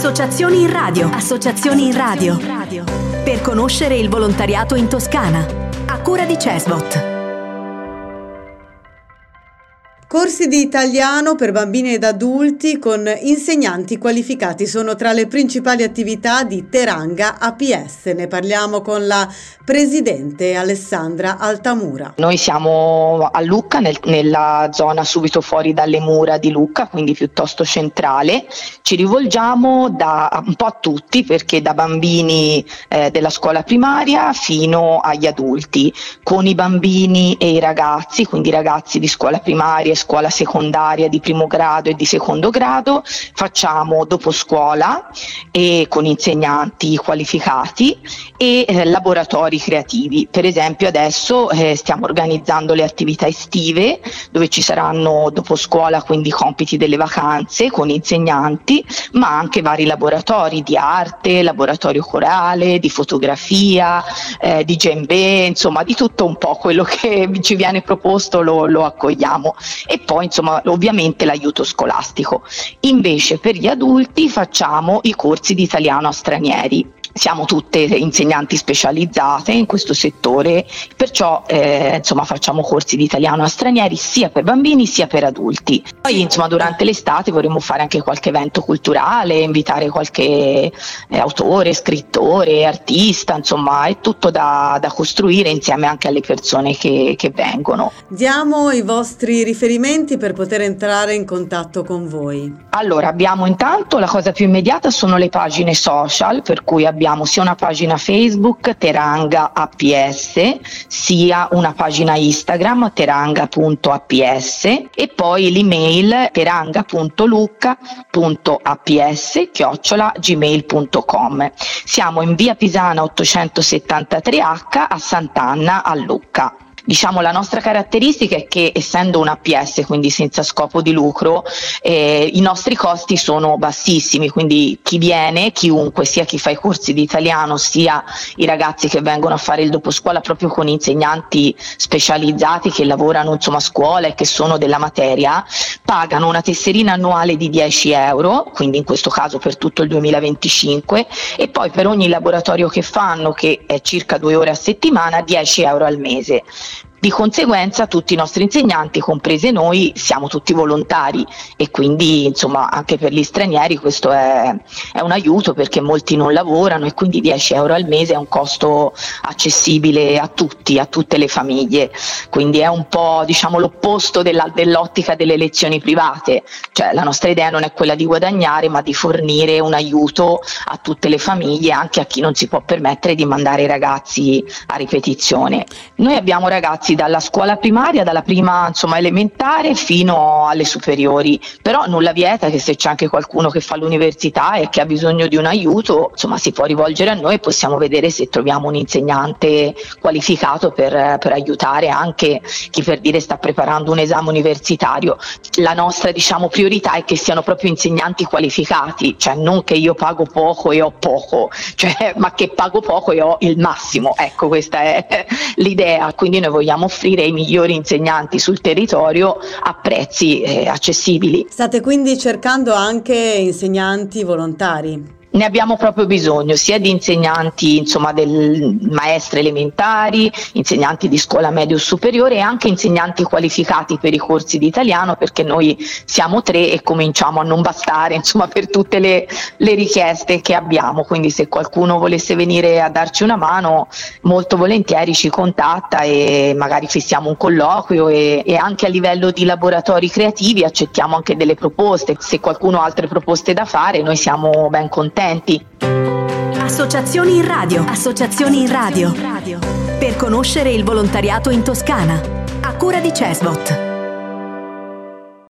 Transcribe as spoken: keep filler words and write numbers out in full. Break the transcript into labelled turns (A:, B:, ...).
A: Associazioni in radio. Associazioni in radio. Per conoscere il volontariato in Toscana. A cura di Cesbot.
B: Corsi di italiano per bambini ed adulti con insegnanti qualificati sono tra le principali attività di Teranga A P S. Ne parliamo con la presidente Alessandra Altamura.
C: Noi siamo a Lucca, nel, nella zona subito fuori dalle mura di Lucca, quindi piuttosto centrale. Ci rivolgiamo da un po' a tutti, perché da bambini eh, della scuola primaria fino agli adulti, con i bambini e i ragazzi, quindi ragazzi di scuola primaria, scuola secondaria di primo grado e di secondo grado. Facciamo dopo scuola e con insegnanti qualificati e eh, laboratori creativi. Per esempio adesso eh, stiamo organizzando le attività estive, dove ci saranno dopo scuola quindi compiti delle vacanze con insegnanti, ma anche vari laboratori di arte, laboratorio corale, di fotografia, eh, di djembe, insomma di tutto un po'. Quello che ci viene proposto lo, lo accogliamo. E poi insomma ovviamente l'aiuto scolastico. Invece per gli adulti facciamo i corsi di italiano a stranieri. Siamo tutte insegnanti specializzate in questo settore, perciò eh, insomma facciamo corsi di italiano a stranieri sia per bambini sia per adulti. Poi insomma durante l'estate vorremmo fare anche qualche evento culturale, invitare qualche eh, autore, scrittore, artista, insomma è tutto da, da costruire insieme anche alle persone che, che vengono.
B: Diamo i vostri riferimenti per poter entrare in contatto con voi.
C: Allora abbiamo intanto la cosa più immediata sono le pagine social, per cui abbiamo Abbiamo sia una pagina Facebook Teranga A P S, sia una pagina Instagram teranga punto a p s e poi l'email teranga punto lucca punto a p s chiocciola gmail punto com. Siamo in via Pisana ottocentosettantatré H a Sant'Anna a Lucca. Diciamo la nostra caratteristica è che essendo un A P S, quindi senza scopo di lucro, eh, i nostri costi sono bassissimi, quindi chi viene, chiunque, sia chi fa i corsi di italiano sia i ragazzi che vengono a fare il doposcuola proprio con insegnanti specializzati che lavorano insomma a scuola e che sono della materia, pagano una tesserina annuale di dieci euro, quindi in questo caso per tutto il duemilaventicinque, e poi per ogni laboratorio che fanno, che è circa due ore a settimana, dieci euro al mese. Di conseguenza tutti i nostri insegnanti, comprese noi, siamo tutti volontari e quindi insomma anche per gli stranieri questo è, è un aiuto, perché molti non lavorano e quindi dieci euro al mese è un costo accessibile a tutti, a tutte le famiglie, quindi è un po' diciamo l'opposto della, dell'ottica delle lezioni private, cioè la nostra idea non è quella di guadagnare ma di fornire un aiuto a tutte le famiglie, anche a chi non si può permettere di mandare i ragazzi a ripetizione. Noi abbiamo ragazzi dalla scuola primaria, dalla prima insomma elementare fino alle superiori, però nulla vieta che se c'è anche qualcuno che fa l'università e che ha bisogno di un aiuto, insomma si può rivolgere a noi e possiamo vedere se troviamo un insegnante qualificato per, per aiutare anche chi per dire sta preparando un esame universitario. La nostra diciamo priorità è che siano proprio insegnanti qualificati, cioè non che io pago poco e ho poco, cioè ma che pago poco e ho il massimo, ecco questa è l'idea, quindi noi vogliamo offrire i migliori insegnanti sul territorio a prezzi eh, accessibili.
B: State quindi cercando anche insegnanti volontari?
C: Ne abbiamo proprio bisogno, sia di insegnanti, insomma, del maestre elementari, insegnanti di scuola medio superiore e anche insegnanti qualificati per i corsi di italiano, perché noi siamo tre e cominciamo a non bastare, insomma, per tutte le, le richieste che abbiamo. Quindi se qualcuno volesse venire a darci una mano, molto volentieri ci contatta e magari fissiamo un colloquio e, e anche a livello di laboratori creativi accettiamo anche delle proposte. Se qualcuno ha altre proposte da fare, noi siamo ben contenti.
A: Associazioni in radio. Associazioni in radio. Per conoscere il volontariato in Toscana. A cura di Cesbot.